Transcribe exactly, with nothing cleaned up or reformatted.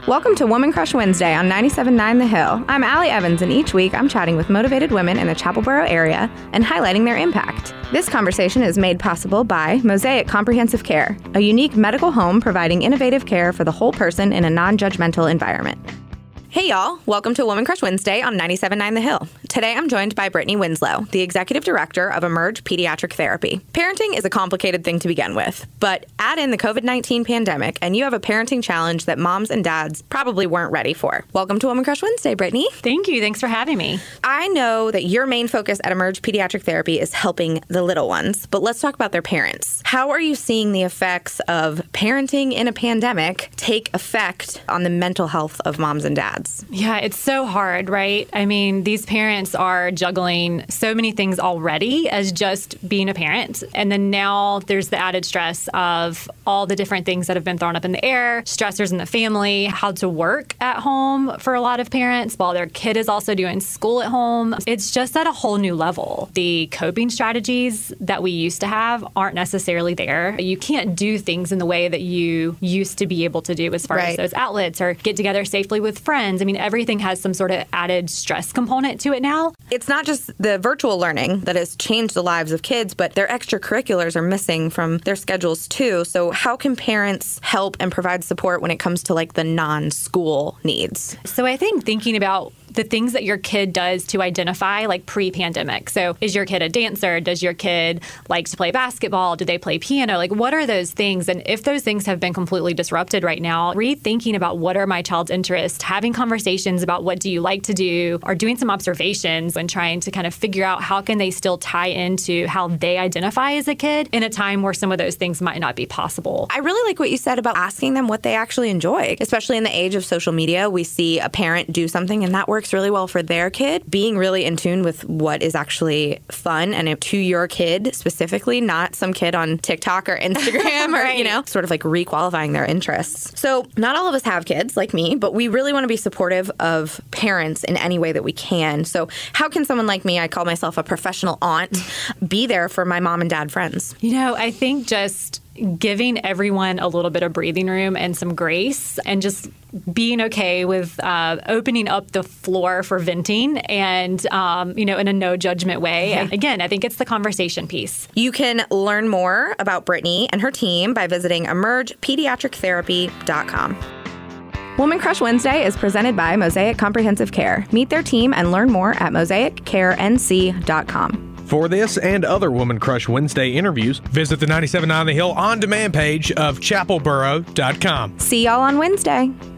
Welcome to Woman Crush Wednesday on ninety-seven point nine The Hill. I'm Allie Evans, and each week I'm chatting with motivated women in the Chapelboro area and highlighting their impact. This conversation is made possible by Mosaic Comprehensive Care, a unique medical home providing innovative care for the whole person in a non-judgmental environment. Hey y'all, welcome to Woman Crush Wednesday on ninety-seven point nine The Hill. Today I'm joined by Brittany Winslow, the Executive Director of Emerge Pediatric Therapy. Parenting is a complicated thing to begin with, but add in the covid nineteen pandemic and you have a parenting challenge that moms and dads probably weren't ready for. Welcome to Woman Crush Wednesday, Brittany. Thank you. Thanks for having me. I know that your main focus at Emerge Pediatric Therapy is helping the little ones, but let's talk about their parents. How are you seeing the effects of parenting in a pandemic take effect on the mental health of moms and dads? Yeah, it's so hard, right? I mean, these parents are juggling so many things already as just being a parent. And then now there's the added stress of all the different things that have been thrown up in the air, stressors in the family, how to work at home for a lot of parents while their kid is also doing school at home. It's just at a whole new level. The coping strategies that we used to have aren't necessarily there. You can't do things in the way that you used to be able to do as far right. as those outlets or get together safely with friends. I mean, everything has some sort of added stress component to it now. It's not just the virtual learning that has changed the lives of kids, but their extracurriculars are missing from their schedules too. So how can parents help and provide support when it comes to like the non-school needs? So I think thinking about the things that your kid does to identify like pre-pandemic. So is your kid a dancer? Does your kid like to play basketball? Do they play piano? Like what are those things? And if those things have been completely disrupted right now, rethinking about what are my child's interests, having conversations about what do you like to do, or doing some observations and trying to kind of figure out how can they still tie into how they identify as a kid in a time where some of those things might not be possible. I really like what you said about asking them what they actually enjoy, especially in the age of social media. We see a parent do something and that works really well for their kid. Being really in tune with what is actually fun and to your kid specifically, not some kid on TikTok or Instagram or, right. you know, sort of like requalifying their interests. So not all of us have kids like me, but we really want to be supportive of parents in any way that we can. So how can someone like me, I call myself a professional aunt, be there for my mom and dad friends? You know, I think just giving everyone a little bit of breathing room and some grace and just being okay with uh, opening up the floor for venting and, um, you know, in a no judgment way. Yeah. And again, I think it's the conversation piece. You can learn more about Brittany and her team by visiting emerge pediatric therapy dot com. Woman Crush Wednesday is presented by Mosaic Comprehensive Care. Meet their team and learn more at mosaic care n c dot com. For this and other Woman Crush Wednesday interviews, visit the ninety-seven point nine The Hill on-demand page of chapelboro dot com. See y'all on Wednesday.